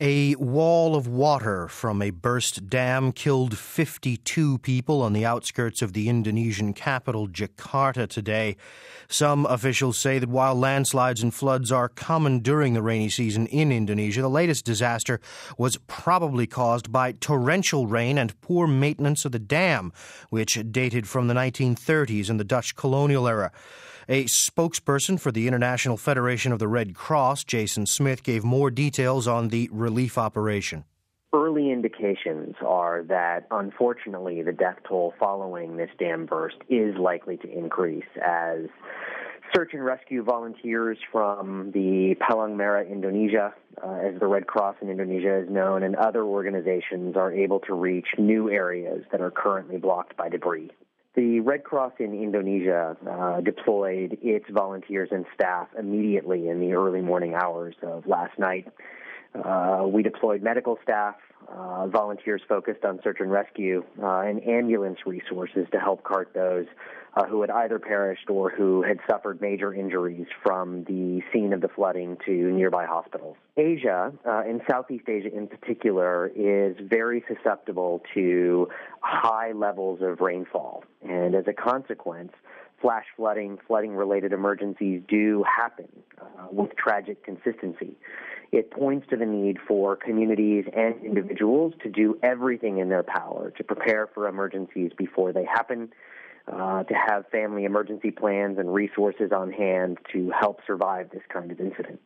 A wall of water from a burst dam killed 52 people on the outskirts of the Indonesian capital, Jakarta, today. Some officials say that while landslides and floods are common during the rainy season in Indonesia, the latest disaster was probably caused by torrential rain and poor maintenance of the dam, which dated from the 1930s in the Dutch colonial era. A spokesperson for the International Federation of the Red Cross, Jason Smith, gave more details on the relief operation. Early indications are that, unfortunately, the death toll following this dam burst is likely to increase as search and rescue volunteers from the Palang Merah Indonesia, as the Red Cross in Indonesia is known, and other organizations are able to reach new areas that are currently blocked by debris. The Red Cross in Indonesia deployed its volunteers and staff immediately in the early morning hours of last night. We deployed medical staff, volunteers focused on search and rescue, and ambulance resources to help cart those who had either perished or who had suffered major injuries from the scene of the flooding to nearby hospitals. Asia, and Southeast Asia in particular, is very susceptible to high levels of rainfall. And as a consequence, flash flooding-related emergencies do happen with tragic consistency. It points to the need for communities and individuals to do everything in their power to prepare for emergencies before they happen, to have family emergency plans and resources on hand to help survive this kind of incident.